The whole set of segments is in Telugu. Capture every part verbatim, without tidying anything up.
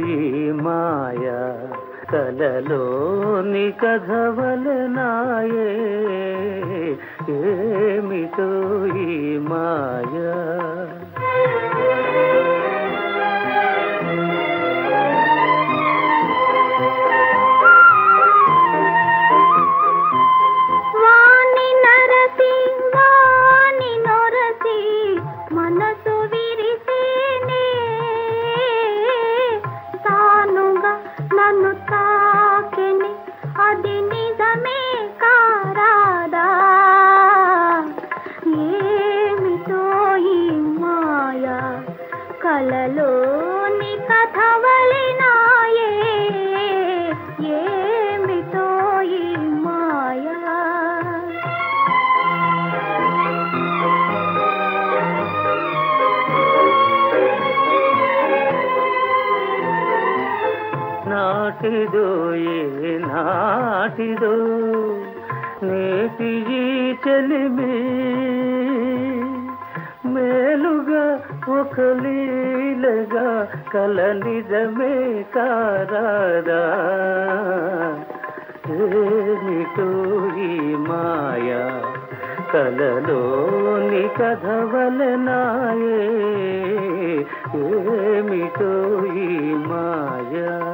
ఈ మాయ కలలోని కథవలనాయే ఏమిటో ఈ మాయ నన్ను తాకిని అది నిజమే కారాదా ఏమిటో ఈ మాయ కలలోని కథవలనాయే ఏమిటో ఈ మాయ నాటిదో ఏ నాటిదో నేటి ఈ చెలిమి మేలుగా ఒక లీలగా కల నిజమే కారాదా ఏమిటో ఈ మాయ కలలోని కథవలనాయే ఏమిటో ఈ మాయ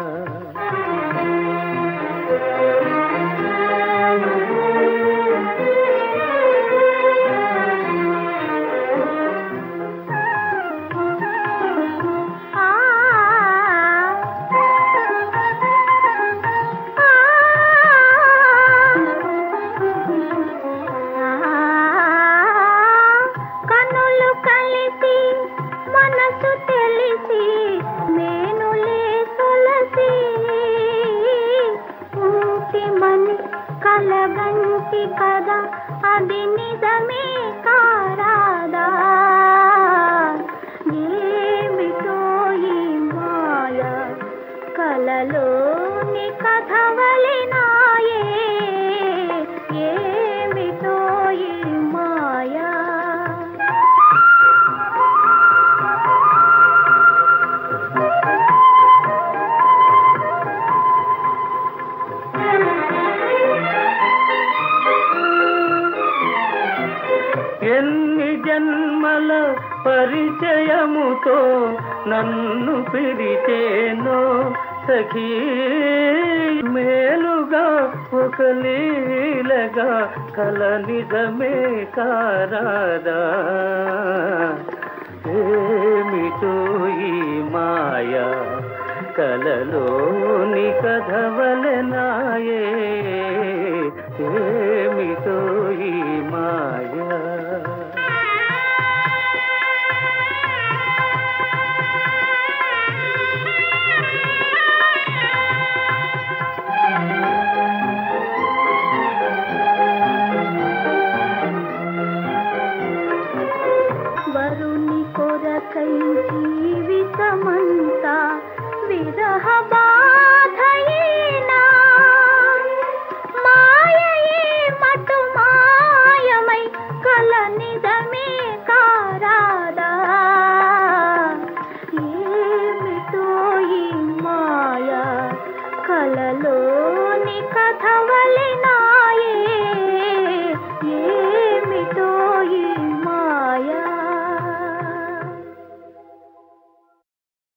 కలగంటి కదా అది నిజమే కారాదా ఏమిటో ఈ మాయ కలలోని కథవలనాయే ఏమిటో ఈ మాయ ఎన్ని జన్మల పరిచయముతో నన్ను పిలిచేనో సఖీ మేలుగా ఒక లీలగా కల నిజమే కారాదా ఏమిటో ఈ మాయ కలలోని కథవలనాయే ఏమిటో ఈ మాయ వరుని కొరకై జీవితమంతా విరహ బాధయేనా మాయయే మటు మాయమై కల నిజమే కారాదా ఏమిటో ఈ మాయ కలలోని కథవలే